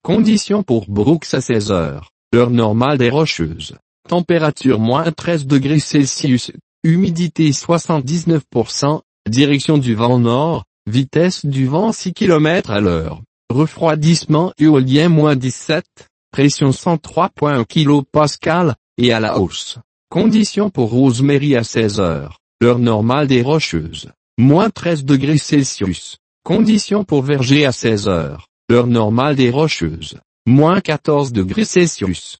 Conditions pour Brooks à 16 heures. Heure normale des Rocheuses. Température -13°C. Humidité 79%. Direction du vent nord. Vitesse du vent 6 km à l'heure. Refroidissement éolien -17. Pression 103,1 kPa, et à la hausse. Conditions pour Rosemary à 16 heures. Heure normale des Rocheuses. -13°C. Conditions pour Verger à 16 heures. Heure normale des Rocheuses. -14°C.